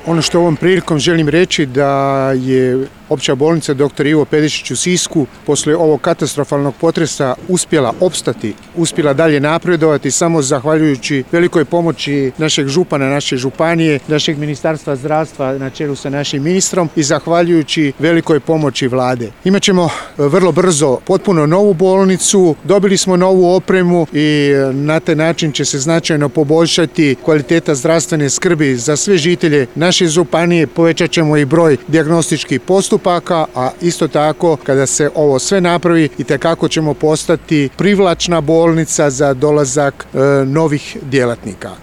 Ono što ovom prilikom želim reći da je Opća bolnica dr. Ivo Pedišić u Sisku poslije ovog katastrofalnog potresa uspjela opstati, uspjela dalje napredovati samo zahvaljujući velikoj pomoći našeg župana, naše županije, našeg Ministarstva zdravstva na čelu sa našim ministrom i zahvaljujući velikoj pomoći Vlade. Imaćemo vrlo brzo potpuno novu bolnicu, dobili smo novu opremu i na taj način će se značajno poboljšati kvaliteta zdravstvene skrbi za sve žitelje naše županije, povećat ćemo i broj dijagnostičkih postupaka, a isto tako kada se ovo sve napravi itekako ćemo postati privlačna bolnica za dolazak novih djelatnika.